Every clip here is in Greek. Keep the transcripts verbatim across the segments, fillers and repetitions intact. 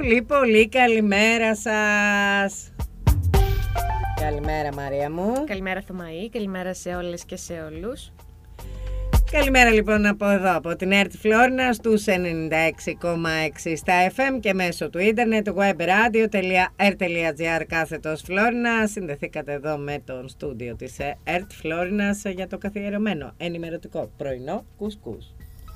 Πολύ πολύ καλημέρα σας. Καλημέρα Μαρία μου. Καλημέρα Θωμαή, καλημέρα σε όλες και σε όλους. Καλημέρα λοιπόν από εδώ, από την ΕΡΤ Φλόρινα στους ενενήντα έξι κόμμα έξι στα εφ εμ και μέσω του ίντερνετ webradio.r.gr κάθετος Φλόρινα. Συνδεθήκατε εδώ με τον στούντιο της ΕΡΤ Φλόρινας για το καθιερωμένο ενημερωτικό πρωινό κουσκούς.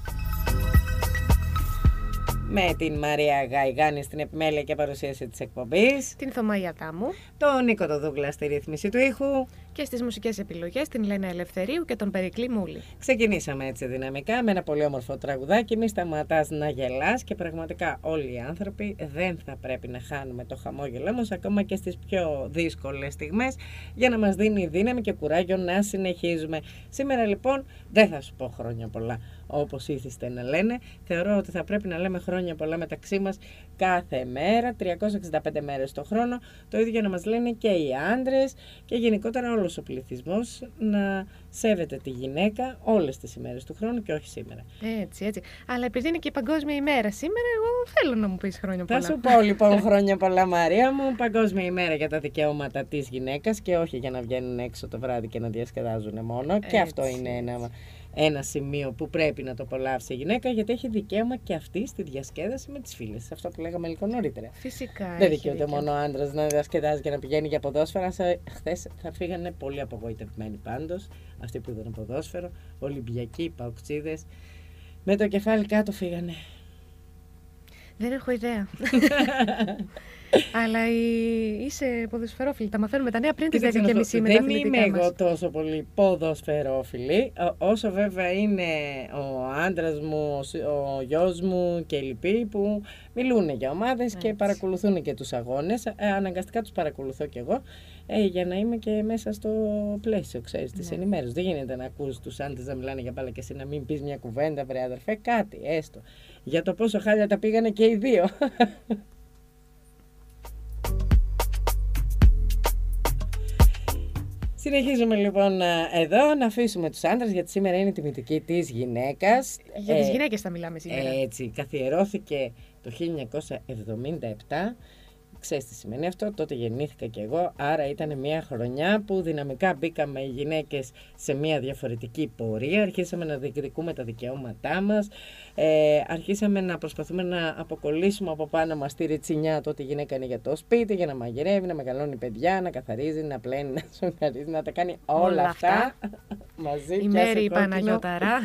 Με την Μαρία Γαϊγάνη στην επιμέλεια και παρουσίαση της εκπομπής, την Θωμαή Αδάμου, τον Νίκο το Δούγκλα στη ρύθμιση του ήχου και στις μουσικές επιλογές την Λένα Ελευθερίου και τον Περικλή Μούλη. Ξεκινήσαμε έτσι δυναμικά με ένα πολύ όμορφο τραγουδάκι. Μη σταματάς να γελάς, και πραγματικά όλοι οι άνθρωποι δεν θα πρέπει να χάνουμε το χαμόγελό μας ακόμα και στις πιο δύσκολες στιγμές, για να μας δίνει δύναμη και κουράγιο να συνεχίζουμε. Σήμερα λοιπόν δεν θα σου πω χρόνια πολλά όπως ήθιστε να λένε. Θεωρώ ότι θα πρέπει να λέμε χρόνια πολλά μεταξύ μας κάθε μέρα, τριακόσιες εξήντα πέντε μέρες το χρόνο. Το ίδιο να μας λένε και οι άντρες και γενικότερα όλος ο πληθυσμός, να σέβεται τη γυναίκα όλες τις ημέρες του χρόνου και όχι σήμερα. Έτσι, έτσι. Αλλά επειδή είναι και η Παγκόσμια ημέρα σήμερα, εγώ θέλω να μου πεις χρόνια πολλά. Θα σου πω λοιπόν χρόνια πολλά Μαρία μου. Παγκόσμια ημέρα για τα δικαιώματα της γυναίκας και όχι για να βγαίνουν έξω το βράδυ και να διασκεδάζουν μόνο. Έτσι, και αυτό είναι ένα... ένα σημείο που πρέπει να το απολαύσει η γυναίκα, γιατί έχει δικαίωμα και αυτή στη διασκέδαση με τις φίλες. Αυτό που λέγαμε λίγο νωρίτερα. Φυσικά. Δεν δικαιούται μόνο ο άντρας να διασκεδάζει και να πηγαίνει για ποδόσφαιρα. Χθες θα φύγανε πολύ απογοητευμένοι πάντως αυτοί που είδαν ποδόσφαιρο. Ολυμπιακοί, παουξίδες. Με το κεφάλι κάτω φύγανε. Δεν έχω ιδέα. Αλλά είσαι ποδοσφαιρόφιλη. Τα μαθαίνουμε τα νέα πριν τις δέκα και μισή με τα αθλητικά μας. Δεν είμαι εγώ τόσο πολύ ποδοσφαιρόφιλη, όσο βέβαια είναι ο άντρας μου, ο γιος μου και οι λοιποί που μιλούν για ομάδες. Έτσι. Και παρακολουθούν και τους αγώνες. Ε, αναγκαστικά τους παρακολουθώ κι εγώ, ε, για να είμαι και μέσα στο πλαίσιο, ξέρεις, της ενημέρωσης. Δεν γίνεται να ακούς τους άντρες να μιλάνε για μπάλα και εσύ να μην πεις μια κουβέντα, βρε αδερφέ, κάτι έστω για το πόσο χάλια τα πήγανε και οι δύο. Συνεχίζουμε λοιπόν εδώ, να αφήσουμε τους άντρες, γιατί σήμερα είναι η τιμητική της γυναίκας. Για τις ε, γυναίκες θα μιλάμε σήμερα. Έτσι, καθιερώθηκε το χίλια εννιακόσια εβδομήντα επτά. Ξέρεις τι σημαίνει αυτό? Τότε γεννήθηκα κι εγώ, άρα ήταν μια χρονιά που δυναμικά μπήκαμε οι γυναίκες σε μια διαφορετική πορεία. Αρχίσαμε να διεκδικούμε τα δικαιώματά μας, ε, αρχίσαμε να προσπαθούμε να αποκολλήσουμε από πάνω μας τη ρετσινιά. Τότε η γυναίκα είναι για το σπίτι, για να μαγειρεύει, να μεγαλώνει παιδιά, να καθαρίζει, να πλένει, να σοκαρίζει, να τα κάνει όλα, όλα αυτά, αυτά μαζί. Η Μέρη η Παναγιώταρα.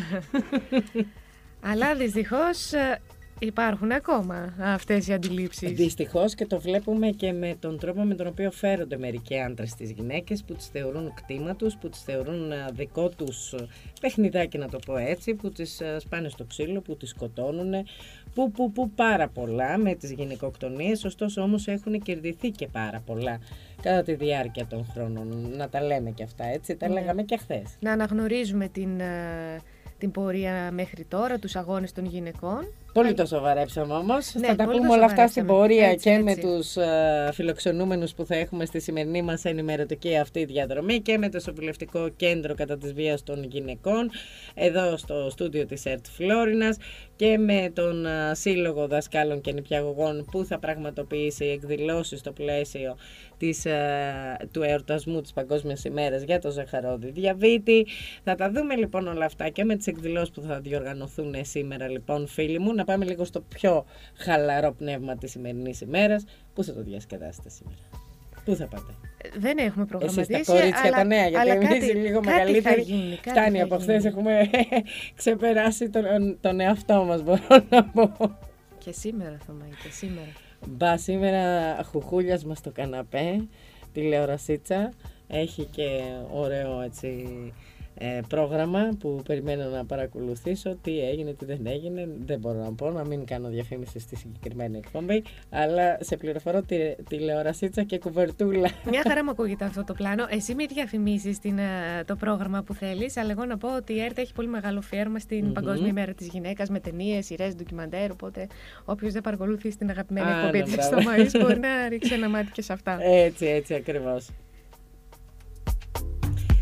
Αλλά δυστυχώς υπάρχουν ακόμα αυτές οι αντιλήψεις. Δυστυχώς, και το βλέπουμε και με τον τρόπο με τον οποίο φέρονται μερικοί άντρες στις γυναίκες, που τις θεωρούν κτήμα τους, που τις θεωρούν δικό τους παιχνιδάκι, να το πω έτσι, που τις σπάνε στο ξύλο, που τις σκοτώνουν, που, που, που πάρα πολλά με τις γυναικοκτονίες. Ωστόσο όμως έχουν κερδιθεί και πάρα πολλά κατά τη διάρκεια των χρόνων. Να τα λέμε και αυτά, έτσι, τα ναι. λέγαμε και χθες. Να αναγνωρίζουμε την, την πορεία μέχρι τώρα, τους αγώνες των γυναικών. Πολύ το σοβαρέψαμε όμως. Ναι, θα τα πούμε όλα αυτά στην πορεία, έτσι, και έτσι. Με τους uh, φιλοξενούμενους που θα έχουμε στη σημερινή μας ενημερωτική αυτή διαδρομή, και με το Σοβουλευτικό Κέντρο κατά της βίας των γυναικών εδώ στο στούντιο της ΕΡΤ Φλόρινας, και με τον uh, Σύλλογο Δασκάλων και Νηπιαγωγών που θα πραγματοποιήσει εκδηλώσεις στο πλαίσιο της, uh, του εορτασμού της Παγκόσμιας ημέρας για το ζαχαρόδι διαβήτη. Θα τα δούμε λοιπόν όλα αυτά και με τις εκδηλώσεις που θα διοργανωθούν σήμερα λοιπόν, φίλοι μου. Να πάμε λίγο στο πιο χαλαρό πνεύμα της σημερινής ημέρας. Πού θα το διασκεδάσετε σήμερα? Πού θα πάτε? Δεν έχουμε προγραμματίσει. Εσείς τα κορίτσια αλλά, τα νέα, γιατί εμείς κάτι, λίγο μεγαλύτεροι φτάνει από χθες, έχουμε ξεπεράσει τον, τον εαυτό μας, μπορώ να πω. Και σήμερα Θωμαή, και σήμερα. Μπα, σήμερα χουχούλιασμα στο καναπέ, τηλεορασίτσα, έχει και ωραίο έτσι ε, πρόγραμμα που περιμένω να παρακολουθήσω. Τι έγινε, τι δεν έγινε, δεν μπορώ να πω, να μην κάνω διαφήμιση στη συγκεκριμένη εκπομπή, αλλά σε πληροφορώ τη, τηλεορασίτσα και κουβερτούλα. Μια χαρά μου ακούγεται αυτό το πλάνο. Εσύ με διαφημίσεις την, το πρόγραμμα που θέλεις, αλλά εγώ να πω ότι η ΕΡΤ έχει πολύ μεγάλο αφιέρωμα στην mm-hmm. Παγκόσμια ημέρα της γυναίκας, με ταινίες, σειρές, ντοκιμαντέρ, οπότε όποιος δεν παρακολουθεί την αγαπημένη ah, εκπομπή της Θωμαής μπορεί να ρίξει ένα μάτι και σε αυτά. Έτσι, έτσι ακριβώς.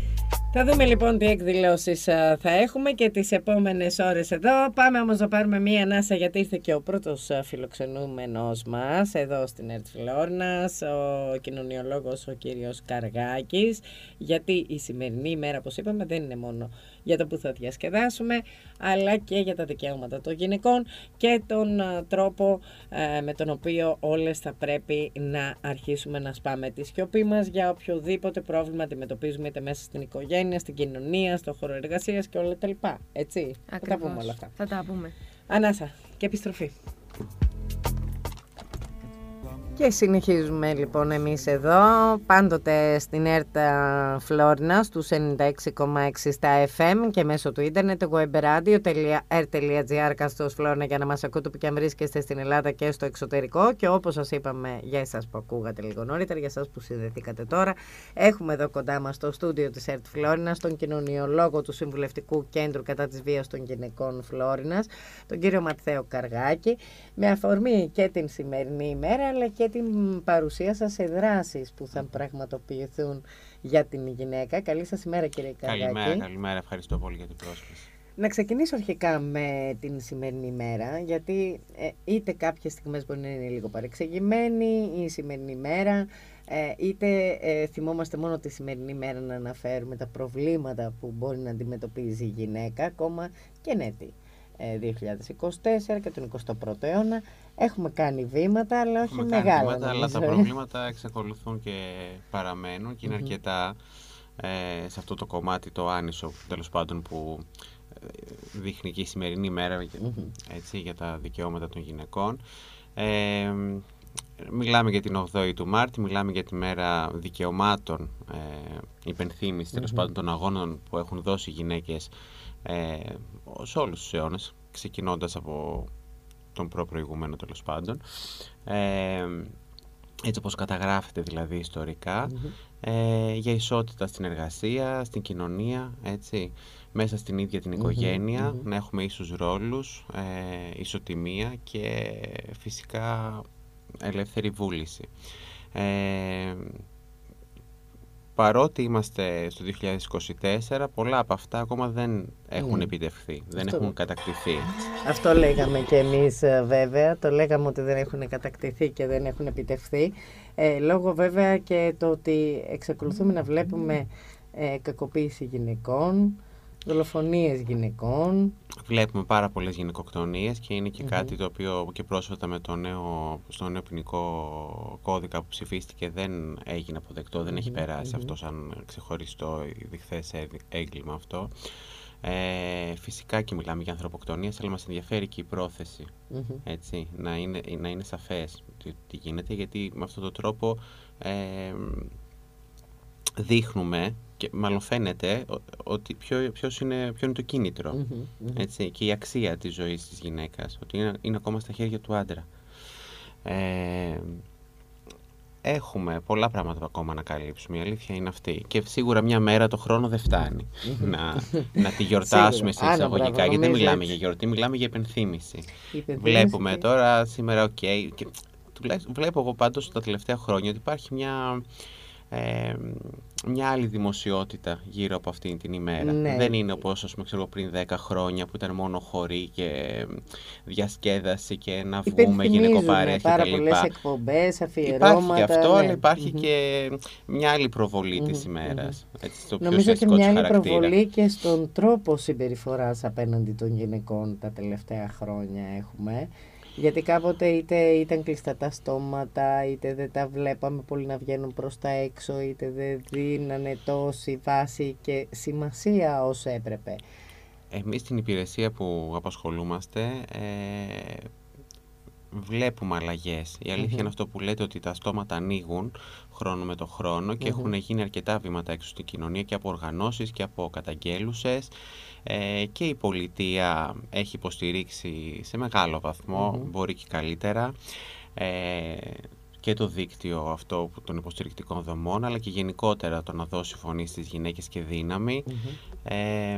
Θα δούμε λοιπόν τι εκδηλώσεις θα έχουμε και τις επόμενες ώρες εδώ. Πάμε όμως να πάρουμε μία ανάσα, γιατί ήρθε και ο πρώτος φιλοξενούμενος μας εδώ στην ΕΡΤ Φλόρνας, ο κοινωνιολόγος ο κύριος Καργάκης, γιατί η σημερινή ημέρα, όπως είπαμε, δεν είναι μόνο για το που θα διασκεδάσουμε, αλλά και για τα δικαιώματα των γυναικών και τον τρόπο ε, με τον οποίο όλες θα πρέπει να αρχίσουμε να σπάμε τη σιωπή μας για οποιοδήποτε πρόβλημα αντιμετωπίζουμε, είτε μέσα στην οικογένεια, στην κοινωνία, στο χώρο εργασίας και όλα τα λοιπά. Έτσι, ακριβώς. Θα τα πούμε όλα αυτά. Θα τα πούμε. Ανάσα και επιστροφή. Και συνεχίζουμε λοιπόν εμείς εδώ, πάντοτε στην ΕΡΤ Φλόρνα στους ενενήντα έξι κόμμα έξι στα εφ εμ και μέσω του ίντερνετ webradio τελεία ερ τελεία τζι άρ καστός Φλόρνα, για να μας ακούτε που και αν βρίσκεστε στην Ελλάδα και στο εξωτερικό. Και όπως σας είπαμε, για εσάς που ακούγατε λίγο νωρίτερα, για εσάς που συνδεθήκατε τώρα, έχουμε εδώ κοντά μας στο στούντιο της ΕΡΤ Φλόρνας τον κοινωνιολόγο του Συμβουλευτικού Κέντρου κατά της Βίας των Γυναικών Φλόρινας, τον κύριο Ματθαίο Καργάκη, με αφορμή και την σημερινή ημέρα αλλά και την παρουσία σας σε δράσεις που θα πραγματοποιηθούν για την γυναίκα. Καλή σας ημέρα, κύριε Καργάκη. Καλημέρα, καλημέρα. Ευχαριστώ πολύ για την πρόσκληση. Να ξεκινήσω αρχικά με την σημερινή ημέρα, γιατί ε, είτε κάποιες στιγμές μπορεί να είναι λίγο παρεξηγημένη η σημερινή ημέρα, ε, είτε ε, θυμόμαστε μόνο τη σημερινή ημέρα να αναφέρουμε τα προβλήματα που μπορεί να αντιμετωπίζει η γυναίκα, ακόμα και νέτη. δύο χιλιάδες είκοσι τέσσερα και τον εικοστό πρώτο αιώνα έχουμε κάνει βήματα, αλλά όχι έχουμε μεγάλα. Βήματα, αλλά τα προβλήματα εξακολουθούν και παραμένουν και είναι mm-hmm. αρκετά ε, σε αυτό το κομμάτι το άνισο, τέλος πάντων, που δείχνει και η σημερινή ημέρα mm-hmm. έτσι, για τα δικαιώματα των γυναικών. Ε, μιλάμε για την ογδόη του Μάρτη, μιλάμε για τη μέρα δικαιωμάτων, ε, υπενθύμηση mm-hmm. τέλος πάντων των αγώνων που έχουν δώσει οι γυναίκες Ε, σε όλους τους αιώνες, ξεκινώντας από τον προπροηγούμενο τέλος πάντων, ε, έτσι όπως καταγράφεται δηλαδή ιστορικά, mm-hmm. ε, για ισότητα στην εργασία, στην κοινωνία, έτσι, μέσα στην ίδια την οικογένεια, mm-hmm. να έχουμε ίσους ρόλους, ε, ισοτιμία και φυσικά ελεύθερη βούληση. Ε, Παρότι είμαστε στο δύο χιλιάδες είκοσι τέσσερα, πολλά από αυτά ακόμα δεν έχουν mm. επιτευχθεί, δεν Αυτό... έχουν κατακτηθεί. Αυτό λέγαμε και εμείς βέβαια, το λέγαμε ότι δεν έχουν κατακτηθεί και δεν έχουν επιτευχθεί. Ε, λόγω βέβαια και το ότι εξακολουθούμε να βλέπουμε ε, κακοποίηση γυναικών, δολοφονίες γυναικών. Βλέπουμε πάρα πολλές γυναικοκτονίες και είναι και mm-hmm. κάτι το οποίο και πρόσφατα με το νέο, στο νέο ποινικό κώδικα που ψηφίστηκε δεν έγινε αποδεκτό, mm-hmm. δεν έχει περάσει mm-hmm. αυτό σαν ξεχωριστό διχθές έγκλημα αυτό. Ε, φυσικά και μιλάμε για ανθρωποκτονίες, αλλά μας ενδιαφέρει και η πρόθεση, mm-hmm. έτσι, να είναι, να είναι σαφές τι, τι γίνεται, γιατί με αυτόν τον τρόπο ε, δείχνουμε και μάλλον φαίνεται ότι ποιο, ποιος είναι, ποιο είναι το κίνητρο mm-hmm, mm-hmm. έτσι, και η αξία της ζωής της γυναίκας, ότι είναι, είναι ακόμα στα χέρια του άντρα. Ε, έχουμε πολλά πράγματα ακόμα να καλύψουμε, η αλήθεια είναι αυτή. Και σίγουρα μια μέρα το χρόνο δεν φτάνει mm-hmm. να, να τη γιορτάσουμε σε εισαγωγικά, γιατί δεν μιλάμε για γιορτή, μιλάμε για υπενθύμηση. Βλέπουμε και... τώρα σήμερα, οκ, okay, και βλέπω εγώ πάντως τα τελευταία χρόνια ότι υπάρχει μια... Ε, μια άλλη δημοσιότητα γύρω από αυτήν την ημέρα. Ναι. Δεν είναι όπως, ας πούμε, ξέρω, πριν δέκα χρόνια που ήταν μόνο χορή και διασκέδαση και να βγούμε γυναικοπάρες και πάρα τα λοιπά. Πολλές εκπομπές, αφιερώματα. Υπάρχει και αυτό, ναι. αλλά υπάρχει mm-hmm. και μια άλλη προβολή mm-hmm. της ημέρας. Mm-hmm. Έτσι, στο Νομίζω και μια άλλη χαρακτήρα. Προβολή και στον τρόπο συμπεριφοράς απέναντι των γυναικών τα τελευταία χρόνια έχουμε. Γιατί κάποτε είτε ήταν κλειστά τα στόματα, είτε δεν τα βλέπαμε πολύ να βγαίνουν προς τα έξω, είτε δεν δίνανε τόση βάση και σημασία όσο έπρεπε. Εμείς στην υπηρεσία που απασχολούμαστε ε, βλέπουμε αλλαγές. Η αλήθεια mm-hmm. είναι αυτό που λέτε, ότι τα στόματα ανοίγουν χρόνο με το χρόνο και mm-hmm. έχουν γίνει αρκετά βήματα έξω στην κοινωνία και από οργανώσεις και από καταγγέλουσες. Ε, και η πολιτεία έχει υποστηρίξει σε μεγάλο βαθμό, mm-hmm. μπορεί και καλύτερα, ε, και το δίκτυο αυτό των υποστηρικτικών δομών, αλλά και γενικότερα το να δώσει φωνή στις γυναίκες και δύναμη. Mm-hmm. Ε,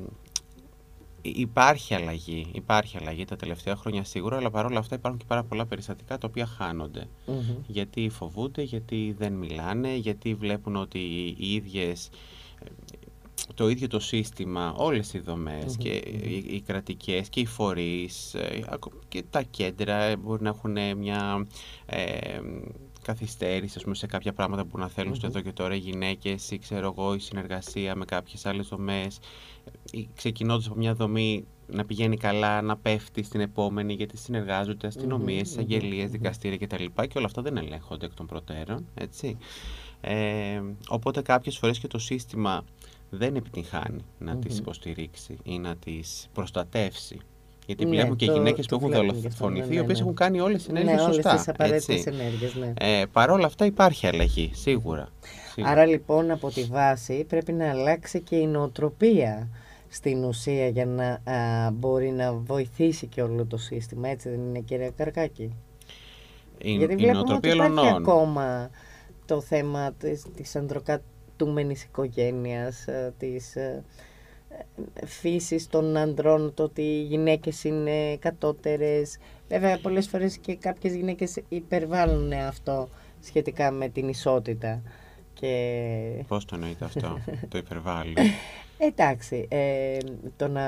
υπάρχει αλλαγή, υπάρχει αλλαγή τα τελευταία χρόνια σίγουρα, αλλά παρόλα αυτά υπάρχουν και πάρα πολλά περιστατικά τα οποία χάνονται. Mm-hmm. Γιατί φοβούνται, γιατί δεν μιλάνε, γιατί βλέπουν ότι οι ίδιες το ίδιο το σύστημα, όλες οι δομές, Mm-hmm. και οι, οι κρατικές και οι φορείς και τα κέντρα μπορεί να έχουν μια ε, καθυστέρηση, ας πούμε, σε κάποια πράγματα που να θέλουν mm-hmm. στο εδώ και τώρα οι γυναίκες, ή ξέρω εγώ η συνεργασία με κάποιες άλλες δομές, ξεκινώντας από μια δομή να πηγαίνει καλά, να πέφτει στην επόμενη, γιατί συνεργάζονται αστυνομίες, εισαγγελίες, mm-hmm. δικαστήρια κτλ. Και όλα αυτά δεν ελέγχονται εκ των προτέρων, έτσι. Ε, οπότε κάποιες φορές και το σύστημα δεν επιτυγχάνει να mm-hmm. τις υποστηρίξει ή να τις προστατεύσει. Γιατί βλέπουμε ναι, και το, γυναίκες που έχουν δολοφονηθεί, ναι, οι οποίες ναι. έχουν κάνει όλες τις ενέργειες ναι, σωστά. Όλες τις απαραίτητες ενέργειες, ναι. Ε, Παρ' όλα αυτά υπάρχει αλλαγή, σίγουρα. σίγουρα. Άρα λοιπόν από τη βάση πρέπει να αλλάξει και η νοοτροπία στην ουσία για να α, μπορεί να βοηθήσει και όλο το σύστημα. Έτσι δεν είναι, κυρία Καρκάκη? Η, Γιατί η βλέπουμε ότι υπάρχει ακόμα το θέμα της, της ανδροκρατούμενης οικογένειας, της ε, φύσης των ανδρών, το ότι οι γυναίκες είναι κατώτερες. Βέβαια πολλές φορές και κάποιες γυναίκες υπερβάλλουν αυτό σχετικά με την ισότητα. Και... Πώς το εννοείται αυτό, το υπερβάλλει? Εντάξει, ε, το να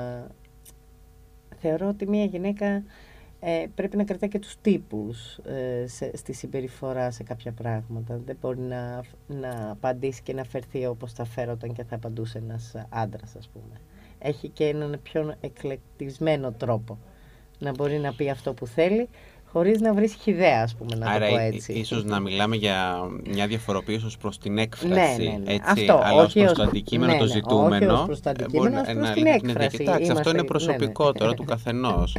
θεωρώ ότι μια γυναίκα ε, πρέπει να κρατάει και τους τύπους ε, σε, στη συμπεριφορά σε κάποια πράγματα. Δεν μπορεί να, να απαντήσει και να φερθεί όπως θα φέρονταν και θα απαντούσε ένας άντρας, ας πούμε. Έχει και έναν πιο εκλεκτισμένο τρόπο να μπορεί να πει αυτό που θέλει, χωρίς να βρει χυδαία, ας πούμε, να Άρα, το πω έτσι. Ίσως να μιλάμε για μια διαφοροποίηση ως προς την έκφραση, ναι, ναι, ναι. έτσι, αυτό, αλλά ως προς ως... το αντικείμενο, ναι, το ναι, ζητούμενο, όχι ως προς το αντικείμενο, ως προς την έκφραση. Κοιτάξτε, αυτό είναι προσωπικό ναι, ναι. τώρα του καθενός.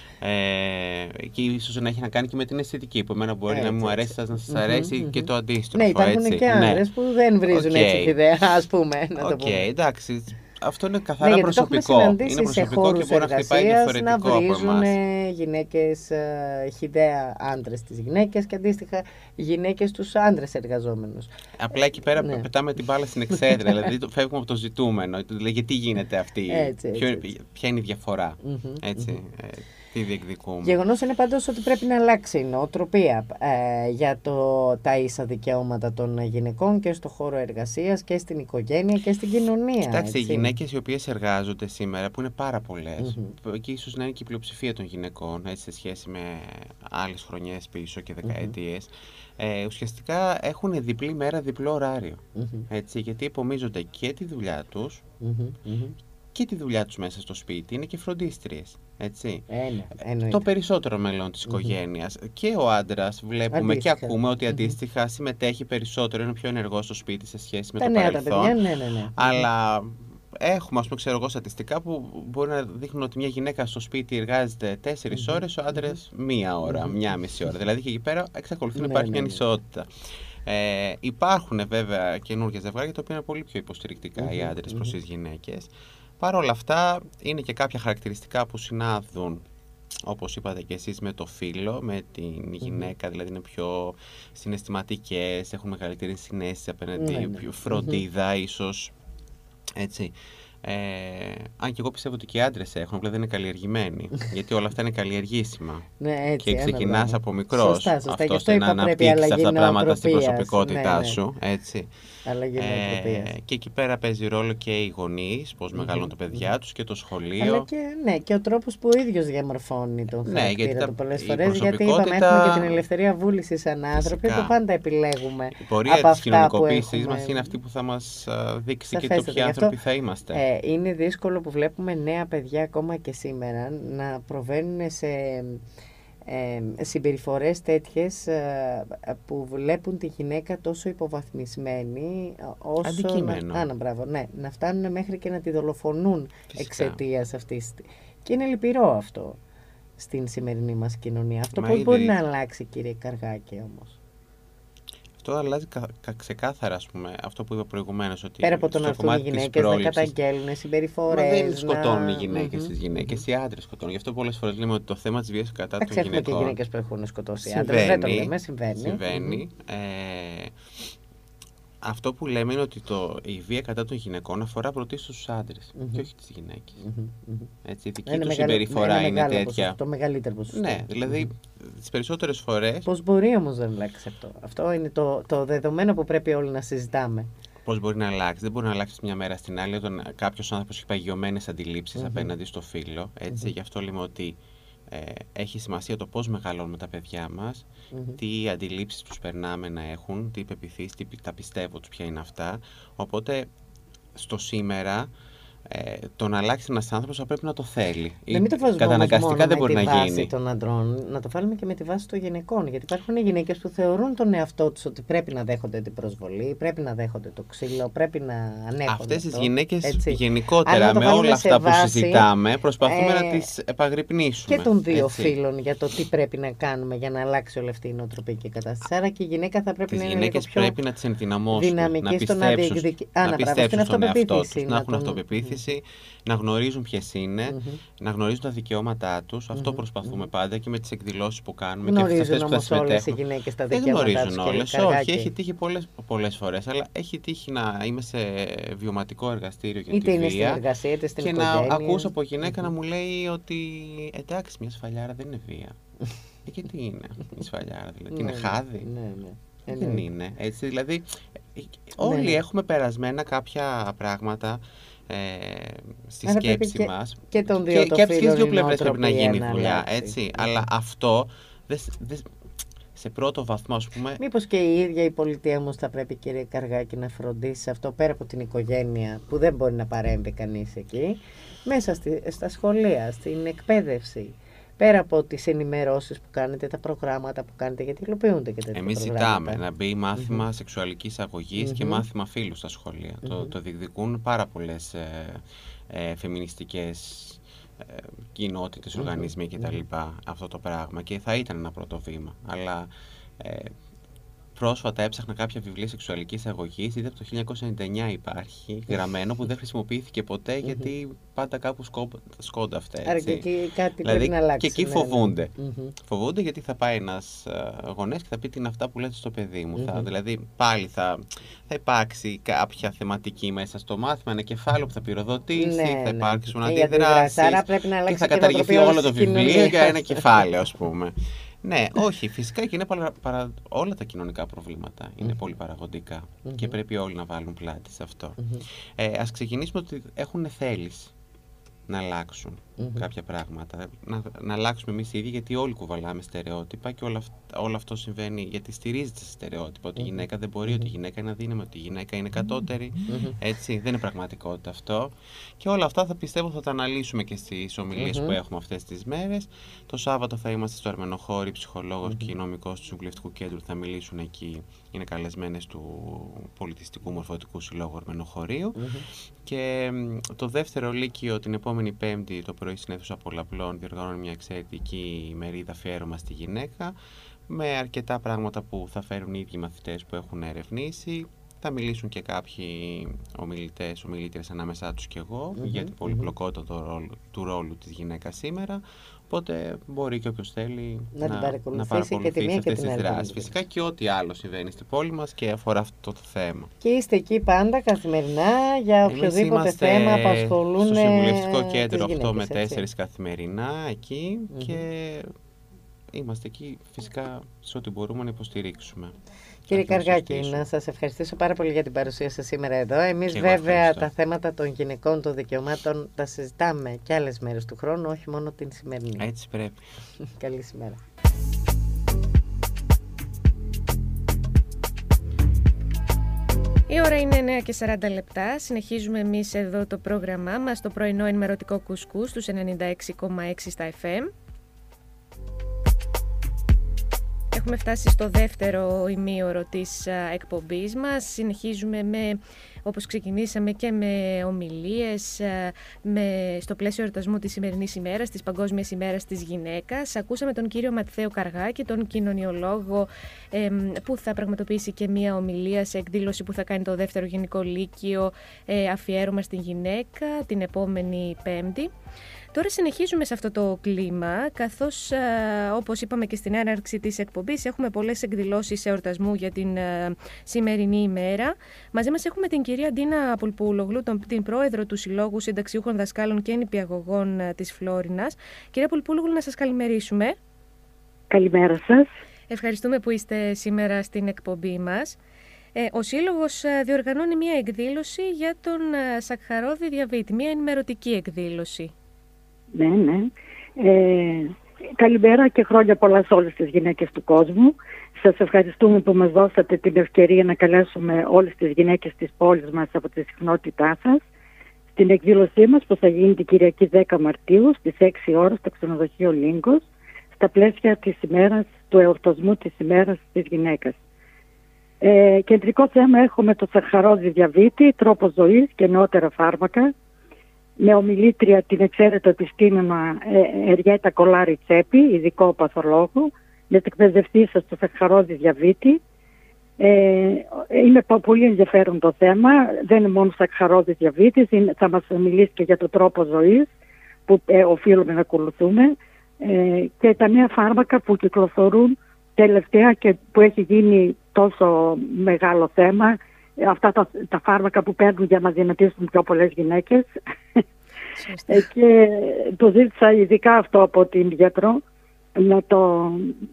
Ε, και ίσως να έχει να κάνει και με την αισθητική, που εμένα μπορεί έτσι, να μου αρέσει, σας να σας αρέσει mm-hmm, και το αντίστροφο. Ναι, υπάρχουν έτσι. και άνδρες ναι. που δεν βρίζουν okay. έτσι χυδαία, ας πούμε. Οκ, okay, εντάξει. Αυτό είναι καθαρά ναι, προσωπικό. Είναι προσωπικό και μπορεί να χτυπάει διαφορετικό να βρίζουν γυναίκες uh, χυδαία άντρες τις γυναίκες και αντίστοιχα γυναίκες τους άντρες εργαζόμενους. Απλά εκεί πέρα ναι. πετάμε την μπάλα στην εξέδρα, δηλαδή φεύγουμε από το ζητούμενο. Δηλαδή, γιατί γίνεται αυτή, έτσι, έτσι, ποιο, έτσι. ποια είναι η διαφορά, mm-hmm, έτσι. Mm-hmm. Ε, τι διεκδικούμε. Γεγονός είναι πάντως ότι πρέπει να αλλάξει η νοοτροπία ε, για το, τα ίσα δικαιώματα των γυναικών και στο χώρο εργασίας και στην οικογένεια και στην κοινωνία. Κοιτάξτε, έτσι. οι γυναίκες οι οποίες εργάζονται σήμερα, που είναι πάρα πολλές, mm-hmm. και ίσως να είναι και η πλειοψηφία των γυναικών, έτσι, σε σχέση με άλλες χρονιές πίσω και δεκαετίες, mm-hmm. ε, ουσιαστικά έχουν διπλή μέρα, διπλό ωράριο. Mm-hmm. Έτσι, γιατί επομίζονται και τη δουλειά τους mm-hmm. και τη δουλειά τους μέσα στο σπίτι, είναι και φροντίστριες. Έτσι. Ε, το περισσότερο μέλλον της οικογένειας. Mm-hmm. Και ο άντρας βλέπουμε αντίστοιχα. Και ακούμε ότι αντίστοιχα mm-hmm. συμμετέχει περισσότερο, είναι πιο ενεργός στο σπίτι σε σχέση με τα το νέα, παρελθόν. Τα παιδιά, ναι, ναι, ναι. Αλλά έχουμε, ας πούμε, ξέρω εγώ, στατιστικά που μπορεί να δείχνουν ότι μια γυναίκα στο σπίτι εργάζεται τέσσερις mm-hmm. ώρες, ο άντρας mm-hmm. μία ώρα, mm-hmm. μία μισή ώρα. Δηλαδή και εκεί πέρα εξακολουθεί να υπάρχει ναι, μια ανισότητα. Ε, υπάρχουν βέβαια καινούργια ζευγάρια τα οποία είναι πολύ πιο υποστηρικτικά mm-hmm. οι άντρες προς τις γυναίκες. Παρ' όλα αυτά είναι και κάποια χαρακτηριστικά που συνάδουν, όπως είπατε και εσείς, με το φύλο, με την γυναίκα, mm-hmm. δηλαδή είναι πιο συναισθηματικές, έχουν μεγαλύτερη συναίσθηση απέναντι, mm-hmm. πιο φροντίδα mm-hmm. ίσως, έτσι. Ε, αν και εγώ πιστεύω ότι και οι άντρες έχουν, απλά δεν είναι καλλιεργημένοι. Γιατί όλα αυτά είναι καλλιεργήσιμα. Ναι, έτσι, και ξεκινάς από μικρός. Σωστά, σωστά. Αυτό ώστε να αναπτύξεις αυτά τα πράγματα στην προσωπικότητά ναι, ναι. σου. Έτσι. Ε, και εκεί πέρα παίζει ρόλο και οι γονείς, πώς mm-hmm. μεγαλώνουν τα παιδιά τους, και το σχολείο. Αλλά και, ναι, και ο τρόπος που ο ίδιος διαμορφώνει τον ναι, χαρακτήρα του πολλές φορές. Γιατί είπαμε, έχουμε και την ελευθερία βούλησης σαν άνθρωποι που πάντα επιλέγουμε. Η πορεία της κοινωνικοποίησης μας είναι αυτή που θα μας δείξει και το ποιοι άνθρωποι θα είμαστε. Ε, είναι δύσκολο που βλέπουμε νέα παιδιά ακόμα και σήμερα να προβαίνουν σε ε, συμπεριφορές τέτοιες ε, που βλέπουν τη γυναίκα τόσο υποβαθμισμένη όσο αντικείμενο. Να, α, να, μπράβο, ναι, να φτάνουν μέχρι και να τη δολοφονούν εξαιτίας αυτής. Και είναι λυπηρό αυτό στην σημερινή μας κοινωνία. Αυτό πώς ήδη... μπορεί να αλλάξει, κύριε Καργάκη, όμως? Αυτό αλλάζει κα, κα, ξεκάθαρα, ας πούμε, αυτό που είπα προηγουμένως. Ότι πέρα από το να έρθουν οι γυναίκες να καταγγέλνουν συμπεριφορές. Μα δεν σκοτώνουν να... οι γυναίκες mm-hmm. τις γυναίκες, mm-hmm. οι άντρες σκοτώνουν. Γι' αυτό πολλές φορές λέμε ότι το θέμα της βίας κατά των γυναικών. Έχουμε και γυναίκες που έχουν σκοτώσει άντρες, δεν το λέμε, συμβαίνει. Συμβαίνει. Mm-hmm. Ε, αυτό που λέμε είναι ότι το, η βία κατά των γυναικών αφορά πρωτίστως τους άντρες mm-hmm. και όχι τις γυναίκες. Mm-hmm. Έτσι, η δική τους συμπεριφορά είναι, είναι τέτοια. Ποσοστό, το μεγαλύτερο ποσοστό. Ναι, δηλαδή mm-hmm. τις περισσότερες φορές. Πώς μπορεί όμως να αλλάξει αυτό? Αυτό είναι το, το δεδομένο που πρέπει όλοι να συζητάμε. πώς μπορεί να αλλάξει. Δεν μπορεί να αλλάξει μια μέρα στην άλλη όταν κάποιος άνθρωπος έχει παγιωμένες αντιλήψεις mm-hmm. απέναντι στο φύλο. Έτσι, mm-hmm. γι' αυτό λέμε ότι ε, έχει σημασία το πώς μεγαλώνουμε τα παιδιά μας, mm-hmm. τι αντιλήψεις τους περνάμε να έχουν, τι πεποιθήσεις, τι τα πιστεύω τους ποια είναι αυτά. Οπότε στο σήμερα ε, το να αλλάξει ένας άνθρωπος θα πρέπει να το θέλει. Να μην το βάζουμε καταναγκαστικά δεν μπορεί με τη να βάση γίνει. Των αντρών, να το βάλουμε και με τη βάση των γυναικών. Γιατί υπάρχουν γυναίκες που θεωρούν τον εαυτό τους ότι πρέπει να δέχονται την προσβολή, πρέπει να δέχονται το ξύλο, πρέπει να ανέχονται. Αυτές τις αυτό, γυναίκες έτσι. γενικότερα με όλα αυτά βάση, που συζητάμε προσπαθούμε ε, να τις επαγρυπνήσουμε. Και των δύο έτσι. φύλων για το τι πρέπει να κάνουμε για να αλλάξει όλη αυτή η νοοτροπική κατάσταση. Άρα και η γυναίκα θα πρέπει τις να είναι λίγο πιο πρέπει να τις ενδυναμώσουμε, να πιστέψουν, να πιστέψουν στον εαυτό τους, να έχουν τον... αυτοπεποίθηση, να γνωρίζουν ποιες είναι, mm-hmm. να γνωρίζουν τα δικαιώματά τους. Mm-hmm. Αυτό προσπαθούμε mm-hmm. πάντα και με τις εκδηλώσεις που κάνουμε. Γνωρίζουν και αυτές που θα συμμετέχουν. Όλες οι γυναίκες τα δικαιώματά τους. Δεν γνωρίζουν όλες, όχι. Έχει τύχει πολλές, πολλές φορές, αλλά έχει τύχει να είμαι σε βιωματικό εργαστήριο για είτε τη είναι βία στην εργασία, είτε στην και οικογένεια. να ακούσω από γυναίκα mm-hmm. να μου λέει ότι εντάξει, μια σφαλιάρα δεν είναι βία. ε, και τι είναι η σφαλιάρα, δηλαδή, είναι χάδι. Ναι, ναι. Δεν είναι. Έτσι, δηλαδή, όλοι ναι. έχουμε περασμένα κάποια πράγματα ε, στη Άρα σκέψη και, μας και, και, δύο και από τις δύο πλευρές πρέπει να γίνει δουλειά, έτσι. Mm. Αλλά αυτό δε, δε, σε πρώτο βαθμό, ας πούμε... Μήπως και η ίδια η πολιτεία όμως θα πρέπει, κύριε Καργάκη, να φροντίσει αυτό πέρα από την οικογένεια που δεν μπορεί να παρέμβει κανείς εκεί, μέσα στη, στα σχολεία, στην εκπαίδευση. Πέρα από τις ενημερώσεις που κάνετε, τα προγράμματα που κάνετε, γιατί υλοποιούνται και τέτοια Εμείς προγράμματα. ζητάμε να μπει μάθημα mm-hmm. σεξουαλικής αγωγής mm-hmm. και μάθημα φύλου στα σχολεία. Mm-hmm. Το, το διεκδικούν πάρα πολλές ε, ε, φεμινιστικές ε, κοινότητες, mm-hmm. οργανισμοί κτλ. Mm-hmm. αυτό το πράγμα. Και θα ήταν ένα πρώτο βήμα. Αλλά ε, πρόσφατα έψαχνα κάποια βιβλία σεξουαλικής αγωγής, είδα από το χίλια εννιακόσια ενενήντα εννιά υπάρχει γραμμένο που δεν χρησιμοποιήθηκε ποτέ γιατί πάντα κάπου σκόνταφτε. Άρα και εκεί κάτι δηλαδή, πρέπει να αλλάξει. Και εκεί ναι, φοβούνται. ναι. Φοβούνται γιατί θα πάει ένας γονέας και θα πει τι είναι αυτά που λέτε στο παιδί μου. Mm-hmm. Θα, δηλαδή πάλι θα, θα υπάρξει κάποια θεματική μέσα στο μάθημα, ένα κεφάλαιο που θα πυροδοτήσει, ναι, θα υπάρξουν ναι. αντιδράσεις Άρα πρέπει να και θα καταργηθεί όλο το βιβλίο για ένα κεφάλαιο, ας πούμε. Ναι, όχι, φυσικά και είναι παρα, παρα, όλα τα κοινωνικά προβλήματα είναι mm-hmm. πολύ παραγωγικά mm-hmm. και πρέπει όλοι να βάλουν πλάτη σε αυτό. Mm-hmm. Ε, ας ξεκινήσουμε ότι έχουν θέληση να αλλάξουν mm-hmm. κάποια πράγματα, να, να αλλάξουμε εμείς οι ίδιοι, γιατί όλοι κουβαλάμε στερεότυπα και όλα, όλο αυτό συμβαίνει γιατί στηρίζεται σε στερεότυπα, ότι η γυναίκα δεν μπορεί, mm-hmm. ότι η γυναίκα είναι αδύναμη, ότι η γυναίκα είναι κατώτερη, mm-hmm. έτσι, δεν είναι πραγματικότητα αυτό. Και όλα αυτά θα πιστεύω θα τα αναλύσουμε και στις ομιλίες mm-hmm. που έχουμε αυτές τις μέρες. Το Σάββατο θα είμαστε στο Αρμενοχώρι, ψυχολόγος mm-hmm. και νομικός του Συμβουλευτικού Κέντρου θα μιλήσουν εκεί, είναι καλεσμένες του Πολιτιστικού Μορφωτικού Συλλόγου Αρμενοχωρίου. Mm-hmm. Και το δεύτερο λύκειο την επόμενη Πέμπτη το πρωί στην αίθουσα Πολλαπλών διοργανώνει μια εξαιρετική ημερίδα αφιέρωμα στη γυναίκα με αρκετά πράγματα που θα φέρουν οι ίδιοι μαθητές που έχουν ερευνήσει. Θα μιλήσουν και κάποιοι ομιλητές, ομιλήτρες ανάμεσά τους και εγώ mm-hmm, για την πολυπλοκότητα mm-hmm. του, ρόλου, του ρόλου της γυναίκας σήμερα. Οπότε μπορεί και όποιος θέλει να, να, παρακολουθήσει, να παρακολουθήσει και την αυτές και τις δράσεις. άλλη. Φυσικά και ό,τι άλλο συμβαίνει στην πόλη μας και αφορά αυτό το θέμα. Και είστε εκεί πάντα καθημερινά για οποιοδήποτε θέμα απασχολούν. Στο Συμβουλευτικό Κέντρο οκτώ με τέσσερα καθημερινά εκεί mm-hmm. και είμαστε εκεί φυσικά σε ό,τι μπορούμε να υποστηρίξουμε. Κύριε Καργάκη, να σας ευχαριστήσω πάρα πολύ για την παρουσία σας σήμερα εδώ. Εμείς βέβαια τα θέματα των γυναικών, των δικαιωμάτων τα συζητάμε και άλλες μέρες του χρόνου, όχι μόνο την σημερινή. Έτσι πρέπει. Καλή σήμερα. Η ώρα είναι εννιά και σαράντα λεπτά. Συνεχίζουμε εμείς εδώ το πρόγραμμά μας, το πρωινό ενημερωτικό κουσκούς στους ενενήντα έξι κόμμα έξι στα εφ εμ. Έχουμε φτάσει στο δεύτερο ημίωρο της εκπομπής μας. Συνεχίζουμε με, όπως ξεκινήσαμε, και με ομιλίες με, στο πλαίσιο εορτασμού της σημερινής ημέρας, της Παγκόσμιας ημέρας της γυναίκας. Ακούσαμε τον κύριο Ματθαίο Καργάκη, τον κοινωνιολόγο, ε, που θα πραγματοποιήσει και μία ομιλία σε εκδήλωση που θα κάνει το δεύτερο γενικό λύκειο ε, αφιέρωμα στην γυναίκα την επόμενη Πέμπτη. Τώρα συνεχίζουμε σε αυτό το κλίμα, καθώς α, όπως είπαμε και στην έναρξη της εκπομπής έχουμε πολλές εκδηλώσεις εορτασμού για την α, σημερινή ημέρα. Μαζί μας έχουμε την κυρία Ντίνα Πουλπούλογλου, τον, την πρόεδρο του Συλλόγου Συνταξιούχων Δασκάλων και Νηπιαγωγών α, της Φλόρινας. Κυρία Πουλπούλογλου, να σας καλημερίσουμε. Καλημέρα σας. Ευχαριστούμε που είστε σήμερα στην εκπομπή μας. Ε, ο Σύλλογος διοργανώνει μια εκδήλωση για τον σακχαρώδη διαβήτη, μια ενημερωτική εκδήλωση. Ναι, ναι. Ε, καλημέρα και χρόνια πολλά σε όλες τις γυναίκες του κόσμου. Σας ευχαριστούμε που μας δώσατε την ευκαιρία να καλέσουμε όλες τις γυναίκες της πόλης μας από τη συχνότητά σας στην εκδήλωσή μας που θα γίνει την Κυριακή δέκα Μαρτίου στις έξι ώρες στο ξενοδοχείο Λίγκος, στα πλαίσια της ημέρας, του εορτασμού της ημέρας της γυναίκας. Ε, κεντρικό θέμα έχουμε το σακχαρώδη διαβήτη, τρόπο ζωής και νεότερα φάρμακα, με ομιλήτρια την εξαίρετο επιστήμονα Εριέτα Κολάρη Τσέπη, ειδικό παθολόγο, με την εκπαιδευτή σας στο σακχαρώδη διαβήτη. Ε, είναι πολύ ενδιαφέρον το θέμα, δεν είναι μόνο σακχαρώδη διαβήτης, είναι, θα μας μιλήσει και για το τρόπο ζωής που ε, οφείλουμε να ακολουθούμε ε, και τα νέα φάρμακα που κυκλοφορούν τελευταία και που έχει γίνει τόσο μεγάλο θέμα, αυτά τα, τα φάρμακα που παίρνουν για να δυνατήσουν πιο πολλές γυναίκες. ε, και το ζήτησα ειδικά αυτό από την γιατρό να το,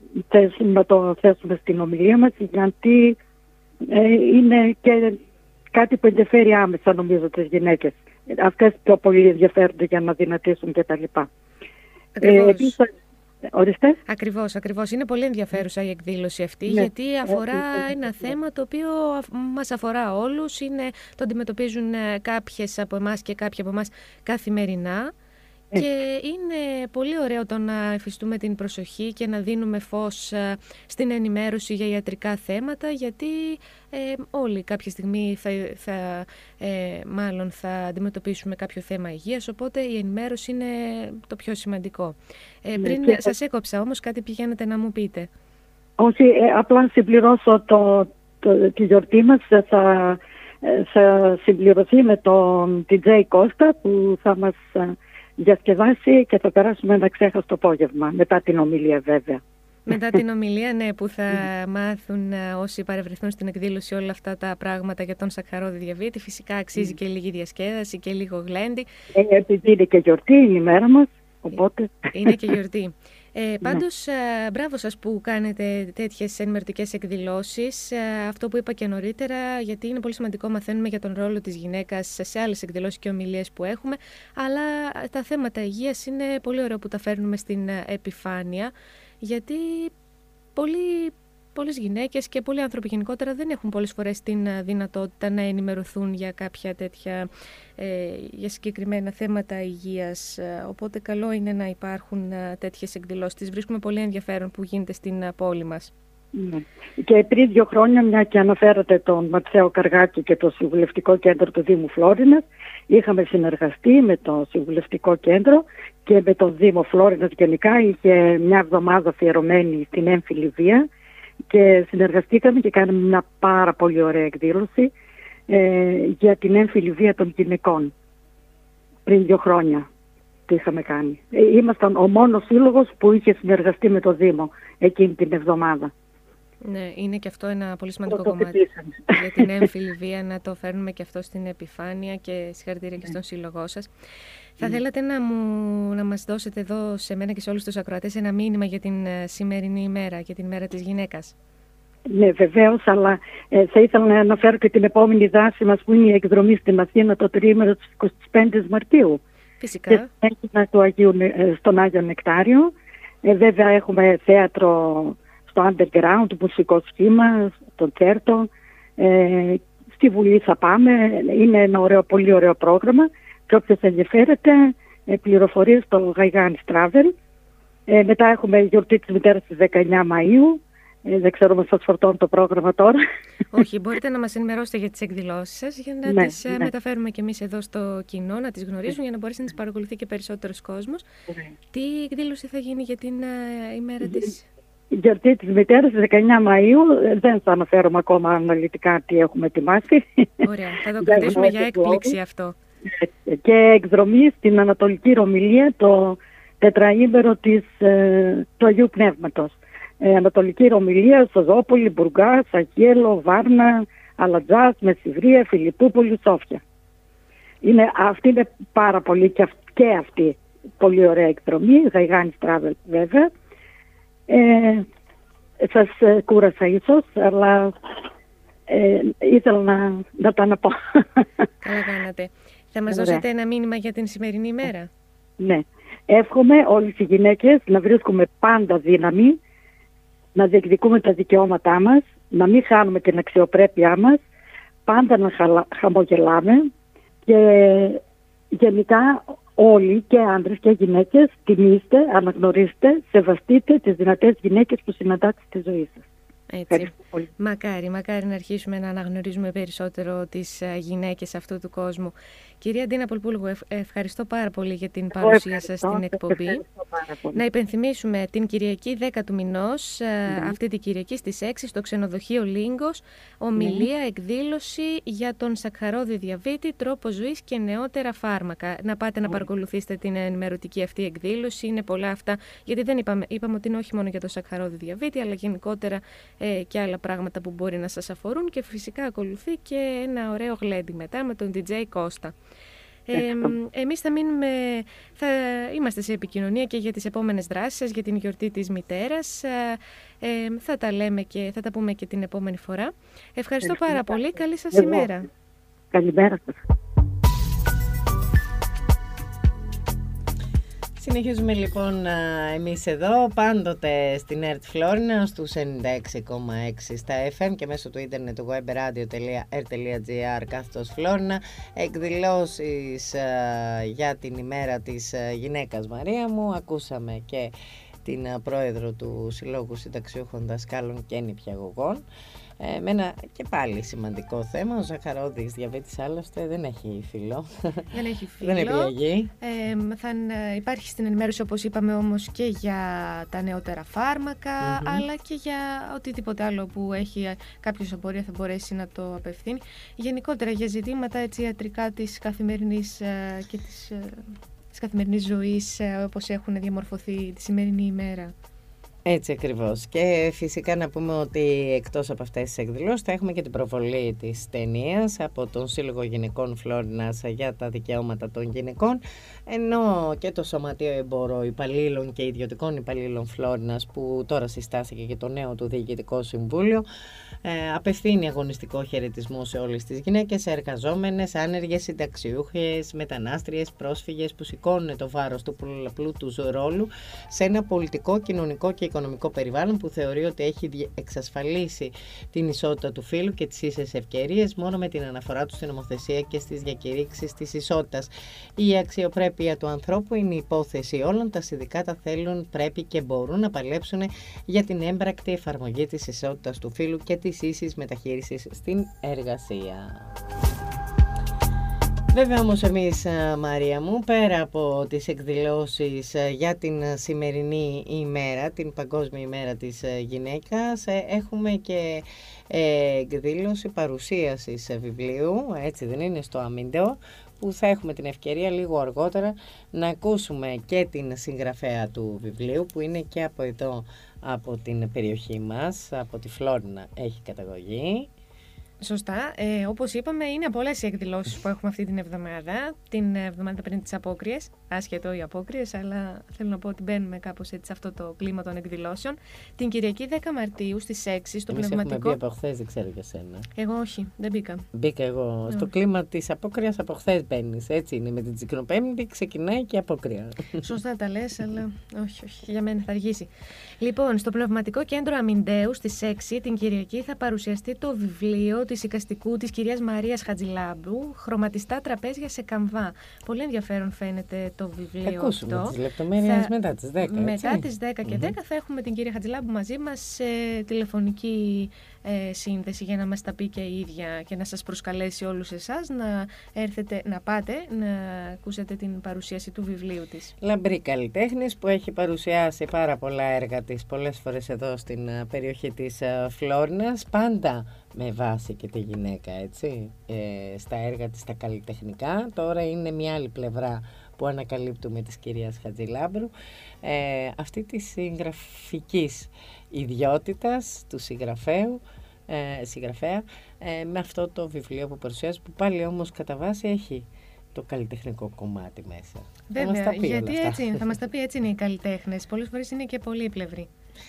να το θέσουμε στην ομιλία μας, γιατί ε, είναι και κάτι που ενδιαφέρει άμεσα νομίζω τις γυναίκες. Αυτές πιο πολύ ενδιαφέρονται για να δυνατήσουν και τα λοιπά. Ακριβώς. Ε, επίσης, ορίστε. Ακριβώς, ακριβώς. Είναι πολύ ενδιαφέρουσα η εκδήλωση αυτή, ναι, γιατί αφορά ε, ένα ε, θέμα το οποίο μας αφορά όλους. Είναι, το αντιμετωπίζουν κάποιες από εμάς και κάποιοι από εμάς καθημερινά. Και είναι πολύ ωραίο το να εφιστούμε την προσοχή και να δίνουμε φως στην ενημέρωση για ιατρικά θέματα, γιατί ε, όλοι κάποια στιγμή θα, θα, ε, μάλλον θα αντιμετωπίσουμε κάποιο θέμα υγείας, οπότε η ενημέρωση είναι το πιο σημαντικό. Ε, πριν και... σας έκοψα όμως, κάτι πηγαίνετε να μου πείτε. Όχι, ε, απλά να συμπληρώσω το, το, τη γιορτή μας, θα, θα συμπληρωθεί με τον ντι τζέι Κώστα που θα μας διασκεδάσει και θα περάσουμε ένα ξέχαστο απόγευμα, μετά την ομιλία βέβαια. Μετά την ομιλία, ναι, που θα μάθουν όσοι παρευρεθούν στην εκδήλωση όλα αυτά τα πράγματα για τον σακχαρώδη διαβήτη. Φυσικά αξίζει και λίγη διασκέδαση και λίγο γλέντι. Ε, επειδή είναι και γιορτή, είναι η μέρα μας, οπότε... Είναι και γιορτή. Ε, πάντως, ναι. Μπράβο σας που κάνετε τέτοιες ενημερωτικές εκδηλώσεις. Αυτό που είπα και νωρίτερα, γιατί είναι πολύ σημαντικό, μαθαίνουμε για τον ρόλο της γυναίκας σε άλλες εκδηλώσεις και ομιλίες που έχουμε, αλλά τα θέματα υγείας είναι πολύ ωραίο που τα φέρνουμε στην επιφάνεια, γιατί πολλοί, πολλές γυναίκες και πολλοί άνθρωποι γενικότερα δεν έχουν πολλές φορές την δυνατότητα να ενημερωθούν για κάποια τέτοια, ε, για συγκεκριμένα θέματα υγείας. Οπότε καλό είναι να υπάρχουν τέτοιες εκδηλώσεις. Τις βρίσκουμε πολύ ενδιαφέρον που γίνεται στην πόλη μας. Ναι. Και πριν δύο χρόνια, μια και αναφέρατε τον Ματσέο Καργάκη και το Συμβουλευτικό Κέντρο του Δήμου Φλόρινας, είχαμε συνεργαστεί με το Συμβουλευτικό Κέντρο και με το Δήμο Φλόρινας γενικά. Είχε μια εβδομάδα αφιερωμένη στην έμφυλη βία και συνεργαστήκαμε και κάναμε μια πάρα πολύ ωραία εκδήλωση ε, για την έμφυλη βία των γυναικών. Πριν δύο χρόνια τι είχαμε κάνει. Ε, ήμασταν ο μόνος σύλλογος που είχε συνεργαστεί με το Δήμο εκείνη την εβδομάδα. Ναι, είναι και αυτό ένα πολύ σημαντικό κομμάτι για την έμφυλη βία, να το φέρνουμε και αυτό στην επιφάνεια, και συγχαρητήρια και στον σύλλογό σας. Θα θέλατε να, μου, να μας δώσετε εδώ σε μένα και σε όλους τους ακροατές ένα μήνυμα για την σημερινή ημέρα, για την ημέρα της γυναίκας? Ναι, βεβαίως, αλλά ε, θα ήθελα να αναφέρω και την επόμενη δράση μας που είναι η εκδρομή στην Αθήνα το τριήμερο της εικοστής πέμπτης Μαρτίου. Φυσικά. Και του Αγίου, στον Άγιο Νεκτάριο. Ε, βέβαια έχουμε θέατρο στο underground, μουσικό σχήμα, στο Τσέρτο. Ε, στη Βουλή θα πάμε. Είναι ένα ωραίο, πολύ ωραίο πρόγραμμα. Και όποιος ενδιαφέρεται, ε, πληροφορίες στο Γαϊγάνης Travel. Ε, μετά έχουμε γιορτή της μητέρας στις δεκαεννιά Μαΐου. Ε, δεν ξέρω αν σας φορτώνω το πρόγραμμα τώρα. Όχι, μπορείτε να μας ενημερώσετε για τις εκδηλώσεις σας, για να ναι, τις ναι. μεταφέρουμε και εμείς εδώ στο κοινό, να τις γνωρίζουν, ναι. για να μπορέσει να τις παρακολουθεί και περισσότερος κόσμος. Ναι. Τι εκδήλωση θα γίνει για την uh, ημέρα της? Η γιορτή της μητέρας στις δεκαεννιά Μαΐου, δεν θα αναφέρομαι ακόμα αναλυτικά τι έχουμε ετοιμάσει. Ωραία, θα το κρατήσουμε για έκπληξη αυτό. Και εκδρομή στην Ανατολική Ρωμιλία το τετραήμερο της, ε, του Αγίου Πνεύματος. Ε, Ανατολική Ρωμιλία, Σοζόπολη, Μπουργκάς, Αγγέλο, Βάρνα, Αλατζάς, Μεσσηβρία, Φιλιππούπολη, Σόφια. Είναι, αυτή είναι πάρα πολύ και, αυ, και αυτή πολύ ωραία εκδρομή, Γαϊγάνης Travel βέβαια. Ε, σας ε, κούρασα ίσως, αλλά ε, ήθελα να, να τα αναπώ. Καλά κάνατε. Θα μας Ωραία. δώσετε ένα μήνυμα για την σημερινή ημέρα? Ναι. Εύχομαι όλες οι γυναίκες να βρίσκουμε πάντα δύναμη, να διεκδικούμε τα δικαιώματά μας, να μην χάνουμε την αξιοπρέπειά μας, πάντα να χαλα... χαμογελάμε και γενικά όλοι και άντρες και γυναίκες τιμήστε, αναγνωρίστε, σεβαστείτε τις δυνατές γυναίκες που συναντάτε στη ζωή σας. Έτσι. Μακάρι, μακάρι να αρχίσουμε να αναγνωρίζουμε περισσότερο τις γυναίκες αυτού του κόσμου. Κυρία Ντίνα Πολπούλογου, ευ- ευχαριστώ πάρα πολύ για την παρουσία σας στην εκπομπή. Να υπενθυμίσουμε την Κυριακή δέκα του μηνός, mm-hmm. αυτή την Κυριακή στις έξι στο ξενοδοχείο Λίγκος, ομιλία, mm-hmm. εκδήλωση για τον σακχαρώδη διαβήτη, τρόπο ζωής και νεότερα φάρμακα. Να πάτε mm-hmm. να παρακολουθήσετε την ενημερωτική αυτή εκδήλωση, είναι πολλά αυτά, γιατί δεν είπαμε, είπαμε ότι είναι όχι μόνο για το σακχαρώδη διαβήτη, αλλά γενικότερα ε, και άλλα πράγματα που μπορεί να σας αφορούν, και φυσικά ακολουθεί και ένα ωραίο γλέντι μετά με τον ντι τζέι Κώστα. Ε, εμείς θα μείνουμε, θα είμαστε σε επικοινωνία και για τις επόμενες δράσεις σας, για την γιορτή της μητέρας. Ε, θα τα λέμε και θα τα πούμε και την επόμενη φορά. Ευχαριστώ πάρα πολύ. Καλή σας Εγώ. ημέρα. Καλημέρα σας. Συνεχίζουμε λοιπόν εμείς εδώ, πάντοτε στην ΕΡΤ Φλόρινα, στους ενενήντα έξι κόμμα έξι στα εφ εμ και μέσω του ίντερνετ του webradio τελεία ερ τελεία τζι άρ κάθετος Φλόρινα. Εκδηλώσεις για την ημέρα της γυναίκας Μαρία μου. Ακούσαμε και την πρόεδρο του Συλλόγου Συνταξιούχων Δασκάλων και Νηπιαγωγών. Ε, με ένα και πάλι σημαντικό θέμα, ο σακχαρώδης διαβήτης άλλωστε δεν έχει φύλλο. Δεν έχει φύλλο. Δεν επιλογή. Ε, θα υπάρχει στην ενημέρωση, όπως είπαμε, όμως και για τα νεότερα φάρμακα, mm-hmm. αλλά και για οτιδήποτε άλλο που έχει κάποιος απορία θα μπορέσει να το απευθύνει. Γενικότερα για ζητήματα έτσι, ιατρικά της καθημερινής ε, και της, ε, της καθημερινής ζωής, ε, όπως έχουν διαμορφωθεί τη σημερινή ημέρα. Έτσι ακριβώς. Και φυσικά να πούμε ότι εκτός από αυτές τις εκδηλώσεις θα έχουμε και την προβολή της ταινίας από τον Σύλλογο Γυναικών Φλόρινας για τα δικαιώματα των γυναικών, ενώ και το Σωματείο Εμπορών Υπαλλήλων και Ιδιωτικών Υπαλλήλων Φλόρινας, που τώρα συστάθηκε και το νέο του Διοικητικό Συμβούλιο, ε, απευθύνει αγωνιστικό χαιρετισμό σε όλες τις γυναίκες, εργαζόμενες, άνεργες, συνταξιούχες, μετανάστριες, πρόσφυγες που σηκώνουν το βάρος του πολλαπλού τους ρόλου σε ένα πολιτικό, κοινωνικό και οικονομικό περιβάλλον που θεωρεί ότι έχει εξασφαλίσει την ισότητα του φύλου και τις ίσες ευκαιρίες μόνο με την αναφορά του στην νομοθεσία και στις διακηρύξεις της ισότητας. Η αξιοπρέπεια του ανθρώπου είναι η υπόθεση όλων. Τα συνδικάτα θέλουν, πρέπει και μπορούν να παλέψουν για την έμπρακτη εφαρμογή της ισότητας του φύλου και της ίσης μεταχείρισης στην εργασία. Βέβαια όμως εμείς, Μαρία μου, πέρα από τις εκδηλώσεις για την σημερινή ημέρα, την Παγκόσμια ημέρα της γυναίκας, έχουμε και εκδήλωση παρουσίασης βιβλίου, έτσι δεν είναι, στο Αμίντεο, που θα έχουμε την ευκαιρία λίγο αργότερα να ακούσουμε και την συγγραφέα του βιβλίου, που είναι και από εδώ, από την περιοχή μας, από τη Φλόρινα έχει καταγωγή. Σωστά. Ε, όπως είπαμε, είναι πολλές οι εκδηλώσεις που έχουμε αυτή την εβδομάδα. Την εβδομάδα πριν τις απόκριες. Άσχετο οι απόκριες, αλλά θέλω να πω ότι μπαίνουμε κάπως έτσι σε αυτό το κλίμα των εκδηλώσεων. Την Κυριακή δέκα Μαρτίου στις έξι στο Εμείς πνευματικό. Έχουμε μπει από χθες, δεν ξέρω για σένα. Εγώ όχι, δεν μπήκα. Μπήκα εγώ. Στο κλίμα της απόκριας από χθες μπαίνεις. Έτσι είναι. Με την Τσικνοπέμπτη ξεκινάει και η απόκρια. Σωστά τα λες, αλλά όχι, όχι. Για μένα θα αργήσει. Λοιπόν, στο Πνευματικό Κέντρο Αμιντέου στις έξι την Κυριακή θα παρουσιαστεί το βιβλίο της οικαστικού της κυρίας Μαρίας Χατζηλάμπρου, «Χρωματιστά τραπέζια σε καμβά». Πολύ ενδιαφέρον φαίνεται το βιβλίο αυτό. Θα ακούσουμε τις λεπτομέρειες μετά τις δέκα. Μετά έτσι? τις δέκα και δέκα mm-hmm. θα έχουμε την κυρία Χατζηλάμπρου μαζί μας σε τηλεφωνική ε, σύνδεση για να μας τα πει και η ίδια και να σας προσκαλέσει όλους εσάς να έρθετε, να πάτε να ακούσετε την παρουσίαση του βιβλίου της. Λαμπρή καλλιτέχνης που έχει παρουσιάσει πάρα πολλά έργα της πολλές φορές εδώ στην περιοχή της Φλόρινας, πάντα με βάση και τη γυναίκα, έτσι, ε, στα έργα της τα καλλιτεχνικά. Τώρα είναι μια άλλη πλευρά που ανακαλύπτουμε της κυρίας Χατζηλάμπρου, ε, αυτή της συγγραφικής ιδιότητας του συγγραφέου, ε, συγγραφέα, ε, με αυτό το βιβλίο που παρουσιάζει, που πάλι όμως κατά βάση έχει το καλλιτεχνικό κομμάτι μέσα. Βέβαια, γιατί έτσι είναι, θα μας τα πει, έτσι είναι οι καλλιτέχνες. Πολλές φορές είναι και πολύπλευροι.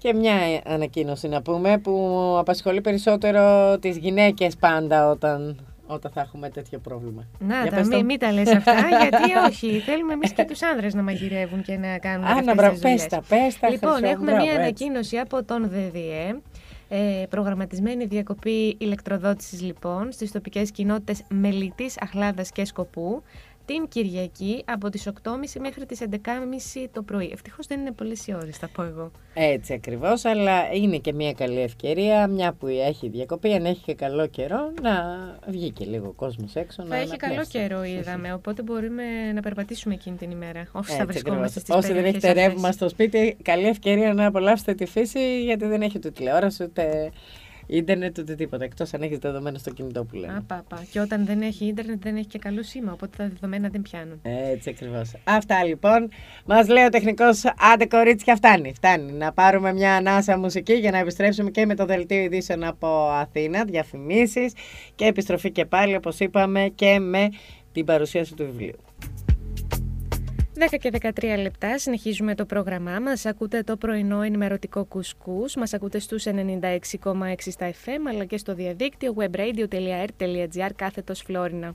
Και μια ανακοίνωση να πούμε που απασχολεί περισσότερο τις γυναίκες πάντα όταν, όταν θα έχουμε τέτοιο πρόβλημα. Να τα, μην μη τα λες αυτά, γιατί όχι. Θέλουμε εμείς και τους άνδρες να μαγειρεύουν και να κάνουν αυτές τις δουλειές. Πες τα, πες τα. Λοιπόν, έχουμε μια ανακοίνωση από τον ΔΔΕ. Ε, προγραμματισμένη διακοπή ηλεκτροδότησης λοιπόν στις τοπικές κοινότητες Μελίτης, Αχλάδας και Σκοπού την Κυριακή από τις οκτώ και μισή μέχρι τις έντεκα και μισή το πρωί. Ευτυχώς δεν είναι πολλές οι ώρες, θα πω εγώ. Έτσι ακριβώς, αλλά είναι και μια καλή ευκαιρία, μια που έχει διακοπή, αν έχει και καλό καιρό, να βγει και λίγο ο κόσμος έξω. Θα να έχει καλό καιρό, είδαμε, οπότε μπορούμε να περπατήσουμε εκείνη την ημέρα. Όσοι θα βρισκόμαστε στις Όσοι δεν έχετε ρεύμα στο σπίτι, καλή ευκαιρία να απολαύσετε τη φύση, γιατί δεν έχει ούτε τηλεόραση, ούτε ίντερνετ, ούτε τίποτα. Εκτός αν έχει δεδομένα στο κινητό που λέμε. Απαπα. Και όταν δεν έχει ίντερνετ, δεν έχει και καλό σήμα. Οπότε τα δεδομένα δεν πιάνουν. Έτσι ακριβώς. Αυτά λοιπόν. Μας λέει ο τεχνικός, άντε κορίτσια, φτάνει. Φτάνει. Να πάρουμε μια ανάσα μουσική για να επιστρέψουμε και με το δελτίο ειδήσεων από Αθήνα. Διαφημίσεις και επιστροφή και πάλι, όπως είπαμε, και με την παρουσίαση του βιβλίου. δέκα και δεκατρία λεπτά, συνεχίζουμε το πρόγραμμά μας. Ακούτε το πρωινό ενημερωτικό κουσκούς. Μας ακούτε στους ενενήντα έξι κόμμα έξι στα εφ εμ, αλλά και στο διαδίκτυο webradio τελεία air τελεία gr κάθετος Φλόρινα.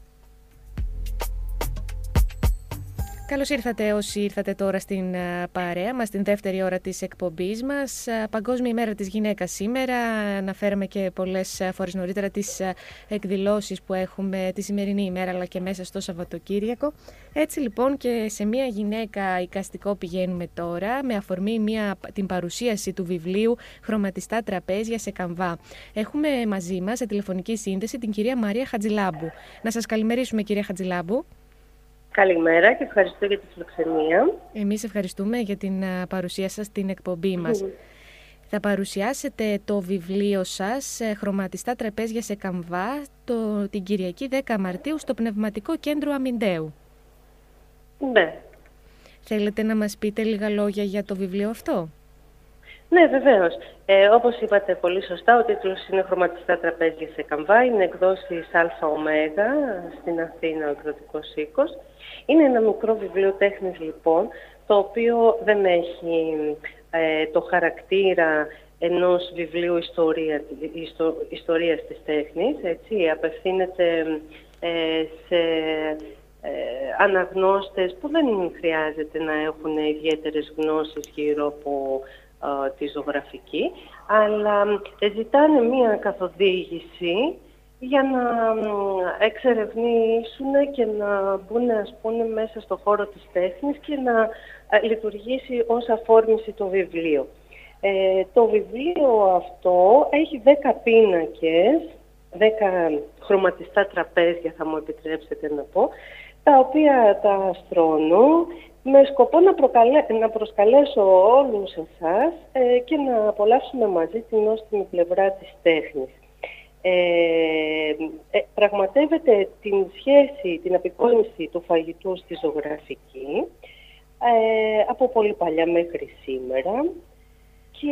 Καλώς ήρθατε όσοι ήρθατε τώρα στην παρέα μας, στην δεύτερη ώρα της εκπομπής μας. Παγκόσμια ημέρα της γυναίκας σήμερα. Αναφέραμε και πολλές φορές νωρίτερα τις εκδηλώσεις που έχουμε τη σημερινή ημέρα, αλλά και μέσα στο Σαββατοκύριακο. Έτσι λοιπόν και σε μια γυναίκα εικαστικό πηγαίνουμε τώρα, με αφορμή μια, την παρουσίαση του βιβλίου «Χρωματιστά τραπέζια σε καμβά». Έχουμε μαζί μας σε τηλεφωνική σύνδεση την κυρία Μαρία Χατζηλάμπου. Να σας καλημερίσουμε, κυρία Χατζηλάμπου. Καλημέρα και ευχαριστώ για τη φιλοξενία. Εμείς ευχαριστούμε για την παρουσία σας στην εκπομπή μας. Mm. Θα παρουσιάσετε το βιβλίο σας «Χρωματιστά τραπέζια σε καμβά» το, την Κυριακή δέκα Μαρτίου στο Πνευματικό Κέντρο Αμιντέου. Ναι. Θέλετε να μας πείτε λίγα λόγια για το βιβλίο αυτό? Ναι, βεβαίως. Ε, όπως είπατε πολύ σωστά, ο τίτλος είναι «Χρωματιστά τραπέζια σε καμβά». Είναι εκδόσεις ΑΟ στην Αθήνα, ο εκδοτικός οίκος. Είναι ένα μικρό βιβλίο τέχνης λοιπόν, το οποίο δεν έχει ε, το χαρακτήρα ενός βιβλίου ιστορία, ιστο, ιστορίας της τέχνης. Έτσι. Απευθύνεται ε, σε ε, αναγνώστες που δεν χρειάζεται να έχουν ιδιαίτερες γνώσεις γύρω από ε, τη ζωγραφική, αλλά ε, ζητάνε μία καθοδήγηση για να εξερευνήσουν και να μπουν, ας πούμε, μέσα στο χώρο της τέχνης και να λειτουργήσει ως αφόρμηση το βιβλίο. Ε, το βιβλίο αυτό έχει δέκα πίνακες, δέκα χρωματιστά τραπέζια θα μου επιτρέψετε να πω, τα οποία τα στρώνω με σκοπό να, προκαλέ, να προσκαλέσω όλους εσάς ε, και να απολαύσουμε μαζί την νόστιμη πλευρά της τέχνης. Ε, ε, πραγματεύεται την σχέση, την απεικόνιση του φαγητού στη ζωγραφική ε, από πολύ παλιά μέχρι σήμερα, και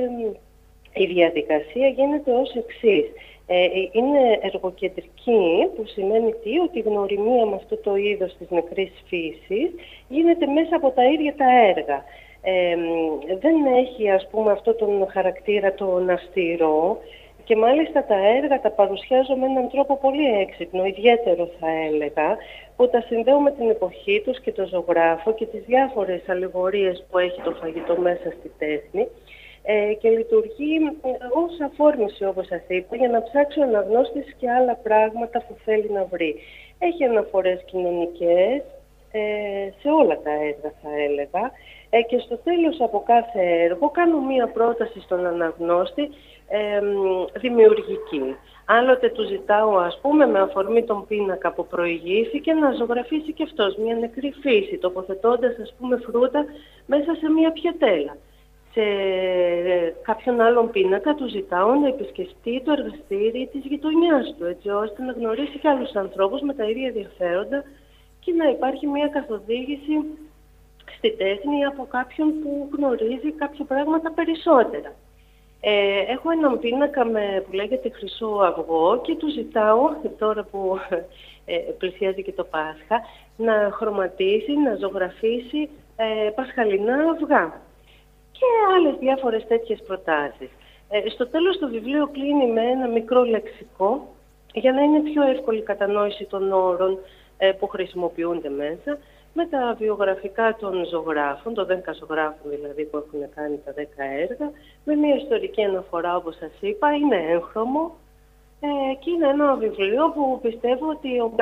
η διαδικασία γίνεται ως εξής. Ε, είναι εργοκεντρική, που σημαίνει τι, ότι η γνωριμία με αυτό το είδος της νεκρής φύσης γίνεται μέσα από τα ίδια τα έργα. Ε, δεν έχει, ας πούμε, αυτό τον χαρακτήρα τον αυστηρό, και μάλιστα τα έργα τα παρουσιάζω με έναν τρόπο πολύ έξυπνο, ιδιαίτερο θα έλεγα, που τα συνδέω με την εποχή τους και το ζωγράφο και τις διάφορες αλληγορίες που έχει το φαγητό μέσα στη τέχνη, ε, και λειτουργεί ως αφόρμηση, όπως σας είπα, για να ψάξει ο αναγνώστης και άλλα πράγματα που θέλει να βρει. Έχει αναφορές κοινωνικές ε, σε όλα τα έργα θα έλεγα, ε, και στο τέλος από κάθε έργο κάνω μία πρόταση στον αναγνώστη ε, δημιουργική. Άλλοτε του ζητάω, ας πούμε, με αφορμή τον πίνακα που προηγήθηκε, να ζωγραφίσει και αυτός μια νεκρή φύση, τοποθετώντας, ας πούμε, φρούτα μέσα σε μια πιατέλα. Σε κάποιον άλλον πίνακα του ζητάω να επισκεφτεί το εργαστήρι της γειτονιάς του, έτσι ώστε να γνωρίσει και άλλους ανθρώπους με τα ίδια ενδιαφέροντα και να υπάρχει μια καθοδήγηση στη τέχνη από κάποιον που γνωρίζει κάποια πράγματα περισσότερα. Ε, έχω έναν πίνακα με, που λέγεται Χρυσό Αυγό, και του ζητάω, τώρα που ε, πλησιάζει και το Πάσχα, να χρωματίσει, να ζωγραφίσει ε, πασχαλινά αυγά. και άλλες διάφορες τέτοιες προτάσεις. Ε, στο τέλος το βιβλίο κλείνει με ένα μικρό λεξικό για να είναι πιο εύκολη η κατανόηση των όρων ε, που χρησιμοποιούνται μέσα, με τα βιογραφικά των ζωγράφων, των δέκα ζωγράφων δηλαδή που έχουν κάνει τα δέκα έργα, με μια ιστορική αναφορά όπως σας είπα, είναι έγχρωμο ε, και είναι ένα βιβλίο που πιστεύω ότι ο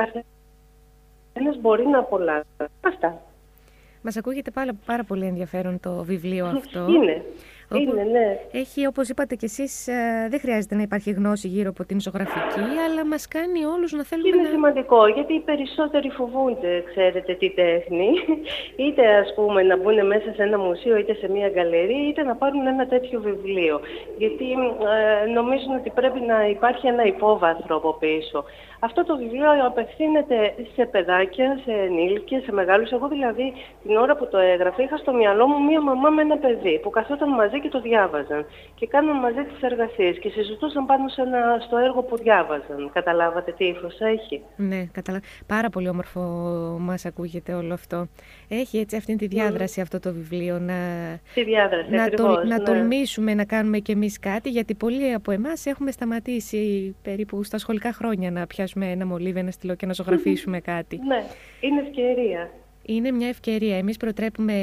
καθένας μπορεί να απολαύσει. Αυτά. Μας ακούγεται πάρα, πάρα πολύ ενδιαφέρον το βιβλίο αυτό. Είναι. Όπου είναι, ναι. Έχει, όπως είπατε και εσείς, δεν χρειάζεται να υπάρχει γνώση γύρω από την ζωγραφική, αλλά μας κάνει όλους να θέλουμε είναι να... Είναι σημαντικό, γιατί οι περισσότεροι φοβούνται, ξέρετε, τη τέχνη. Είτε, ας πούμε, να μπουν μέσα σε ένα μουσείο, είτε σε μια γκαλερί, είτε να πάρουν ένα τέτοιο βιβλίο. Γιατί ε, νομίζουν ότι πρέπει να υπάρχει ένα υπόβαθρο από πίσω. Αυτό το βιβλίο απευθύνεται σε παιδάκια, σε ενήλικες, σε μεγάλους. Εγώ δηλαδή την ώρα που το έγραφα είχα στο μυαλό μου μία μαμά με ένα παιδί που καθόταν μαζί και το διάβαζαν και κάναν μαζί τις εργασίες και συζητούσαν πάνω σε ένα, στο έργο που διάβαζαν. Καταλάβατε τι ύφος έχει? Ναι, καταλα... πάρα πολύ όμορφο μας ακούγεται όλο αυτό. Έχει έτσι αυτή τη διάδραση mm. αυτό το βιβλίο, να, τη διάδραση, να, ακριβώς, το... ναι. να τολμήσουμε να κάνουμε κι εμείς κάτι, γιατί πολλοί από εμάς έχουμε σταματήσει περίπου στα σχολικά χρόνια να πιάσουμε ένα μολύβι, ένα στυλό και να ζωγραφίσουμε κάτι. Ναι, είναι ευκαιρία. Είναι μια ευκαιρία. Εμείς προτρέπουμε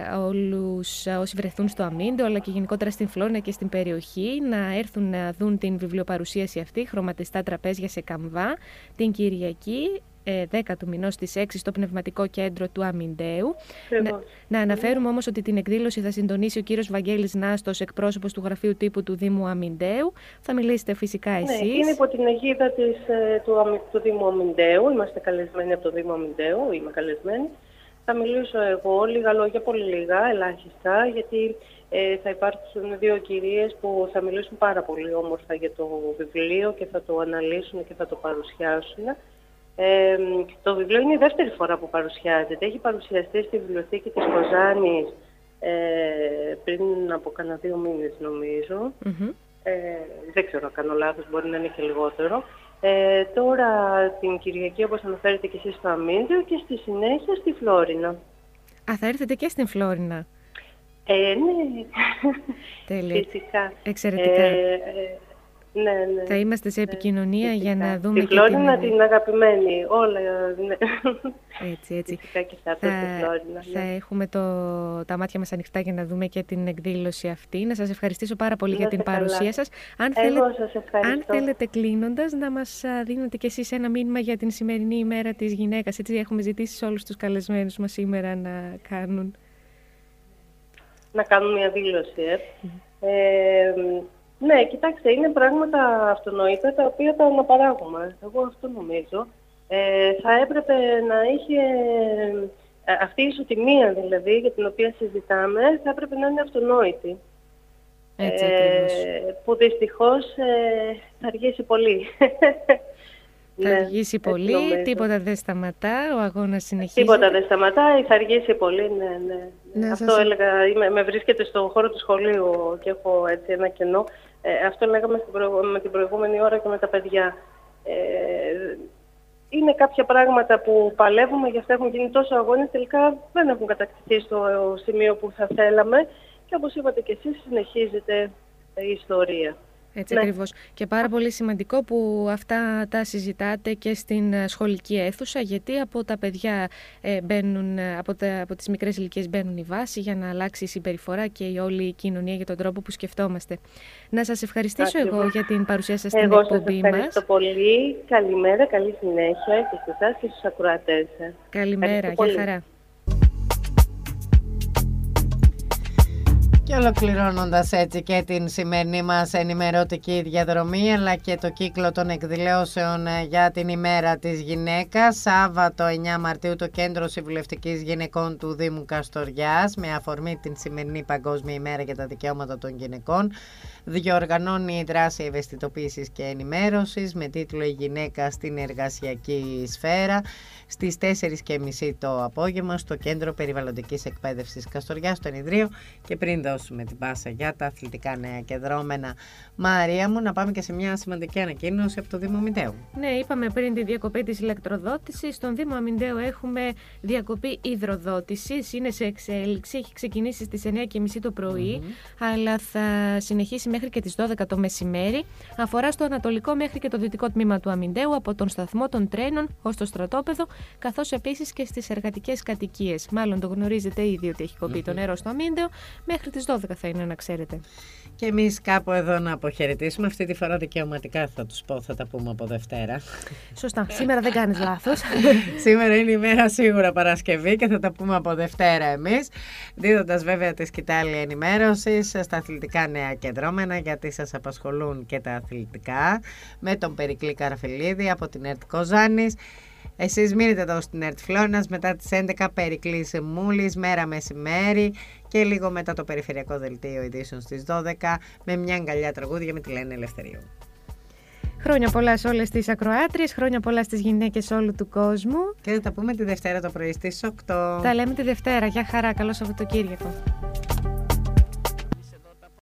όλους όσοι βρεθούν στο Αμίντο, αλλά και γενικότερα στην Φλόρινα και στην περιοχή, να έρθουν να δουν την βιβλιοπαρουσίαση αυτή, χρωματιστά τραπέζια σε καμβά, την Κυριακή, δέκα του μηνός στις έξι στο Πνευματικό Κέντρο του Αμιντέου. Να, να αναφέρουμε όμως ότι την εκδήλωση θα συντονίσει ο κύριος Βαγγέλης Νάστος, εκπρόσωπος του Γραφείου Τύπου του Δήμου Αμιντέου. Θα μιλήσετε φυσικά εσείς. Ναι, είναι υπό την αιγίδα της, του, του Δήμου Αμιντέου. Είμαστε καλεσμένοι από το Δήμο Αμιντέου, είμαι καλεσμένη. Θα μιλήσω εγώ, λίγα λόγια, πολύ λίγα, ελάχιστα, γιατί ε, θα υπάρξουν δύο κυρίες που θα μιλήσουν πάρα πολύ όμορφα για το βιβλίο και θα το αναλύσουν και θα το παρουσιάσουν. Ε, το βιβλίο είναι η δεύτερη φορά που παρουσιάζεται. Έχει παρουσιαστεί στη Βιβλιοθήκη της Κοζάνης ε, πριν από κανένα δύο μήνες νομίζω. Mm-hmm. Ε, δεν ξέρω αν κάνω λάθος, μπορεί να είναι και λιγότερο. Ε, τώρα την Κυριακή, όπως αναφέρετε και εσείς, στο Αμίντιο και στη συνέχεια στη Φλόρινα. Α, θα έρθετε και στην Φλόρινα? Ε, ναι. Τέλεια. Φυσικά. Εξαιρετικά. Ε, ε, ναι, ναι. Θα είμαστε σε επικοινωνία Φυσικά. για να δούμε τη και Φλόρινα, την... την αγαπημένη. Όλα, ναι. Έτσι, έτσι. Φυσικά και θα, θα, Φλόρινα, θα ναι. έχουμε το, τα μάτια μας ανοιχτά για να δούμε και την εκδήλωση αυτή. Να σας ευχαριστήσω πάρα πολύ να για την καλά. παρουσία σας. Αν, Εγώ θέλετε, σας ευχαριστώ. αν θέλετε κλείνοντας να μας δίνετε κι εσείς ένα μήνυμα για την σημερινή ημέρα της γυναίκας. Έτσι έχουμε ζητήσει σε όλους τους καλεσμένους μας σήμερα να κάνουν. Να κάνουν μια δήλωση, ε. Mm. ε Ναι, κοιτάξτε, είναι πράγματα αυτονόητα τα οποία τα αναπαράγουμε. Εγώ αυτό νομίζω. Ε, θα έπρεπε να είχε ε, αυτή η ισοτιμία δηλαδή για την οποία συζητάμε, θα έπρεπε να είναι αυτονόητη. Έτσι, ε, που δυστυχώς ε, θα αργήσει πολύ. Θα ναι, αργήσει πολύ, νομίζω. Τίποτα δεν σταματά, ο αγώνας συνεχίζεται. Τίποτα δεν σταματάει, θα αργήσει πολύ, ναι, ναι. ναι αυτό σας... έλεγα, είμαι, με βρίσκεται στον χώρο του σχολείου και έχω έτσι ένα κενό. Ε, αυτό λέγαμε στην προηγου... με την προηγούμενη ώρα και με τα παιδιά. Ε, είναι κάποια πράγματα που παλεύουμε, γι' αυτό έχουν γίνει τόσο αγώνες, τελικά δεν έχουν κατακτηθεί στο σημείο που θα θέλαμε και όπως είπατε και εσείς, συνεχίζεται η ιστορία. Έτσι ναι. Ακριβώς. Και πάρα πολύ σημαντικό που αυτά τα συζητάτε και στην σχολική αίθουσα, γιατί από τα παιδιά ε, μπαίνουν, από, τα, από τις μικρές ηλικίες μπαίνουν η βάση για να αλλάξει η συμπεριφορά και η όλη η κοινωνία για τον τρόπο που σκεφτόμαστε. Να σας ευχαριστήσω Άκριβο. εγώ για την παρουσία σας στην εγώ εκπομπή μας. Εγώ σας ευχαριστώ πολύ. Καλημέρα, καλή συνέχεια και σε εσάς και στους ακροατές. Καλημέρα, για χαρά. Και ολοκληρώνοντας έτσι και την σημερινή μας ενημερωτική διαδρομή, αλλά και το κύκλο των εκδηλώσεων για την ημέρα της γυναίκας, Σάββατο εννέα Μαρτίου το Κέντρο Συμβουλευτικής Γυναικών του Δήμου Καστοριάς, με αφορμή την σημερινή Παγκόσμια ημέρα για τα δικαιώματα των γυναικών, διοργανώνει δράση ευαισθητοποίησης και ενημέρωσης με τίτλο «Η γυναίκα στην εργασιακή σφαίρα» στις τέσσερις και μισή το απόγευμα στο Κέντρο Περιβαλλοντικής Εκπαίδευσης Καστοριάς, στο Ενιδρίο. Και πριν δώσω δώσουμε την πάσα για τα αθλητικά νέα και δρόμενα. Μαρία μου, να πάμε και σε μια σημαντική ανακοίνωση από το Δήμο Αμυντέου. Ναι, είπαμε πριν τη διακοπή της ηλεκτροδότησης. Στον Δήμο Αμυντέου έχουμε διακοπή υδροδότησης. Είναι σε εξέλιξη. Έχει ξεκινήσει στις εννιά και μισή το πρωί, mm-hmm. αλλά θα συνεχίσει μέχρι και τις δώδεκα το μεσημέρι. Αφορά στο ανατολικό μέχρι και το δυτικό τμήμα του Αμυντέου, από τον σταθμό των τρένων ως το στρατόπεδο, καθώς επίσης και στις εργατικές κατοικίες. Μάλλον το γνωρίζετε ήδη ότι έχει κοπεί mm-hmm. το νερό στο Αμύντεο. Μέχρι τις δώδεκα θα είναι, να ξέρετε. Και εμείς κάπου εδώ να αποχαιρετήσουμε. Αυτή τη φορά δικαιωματικά θα τους πω, θα τα πούμε από Δευτέρα. Σωστά. Σήμερα δεν κάνεις λάθος. Σήμερα είναι η μέρα σίγουρα Παρασκευή και θα τα πούμε από Δευτέρα εμείς. Δίδοντας βέβαια τη σκητάλη ενημέρωσης στα αθλητικά νέα και δρόμενα, γιατί σας απασχολούν και τα αθλητικά, με τον Περικλή Καραφελίδη από την ΕΡΤ Κοζάνης. Εσείς μείνετε εδώ στην ΕΡΤ Φλόρνας, μετά τις έντεκα Περικλής Μούλης, μέρα μεσημέρι, και λίγο μετά το περιφερειακό δελτίο ειδήσεων στις δώδεκα, με μια αγκαλιά τραγούδια με τη Λένα Ελευθερίου. Χρόνια πολλά σε όλες τις ακροάτριες, χρόνια πολλά στις γυναίκες όλου του κόσμου. Και θα τα πούμε τη Δευτέρα το πρωί στις οκτώ. Τα λέμε τη Δευτέρα. Γεια χαρά, καλό Σαββατοκύριακο.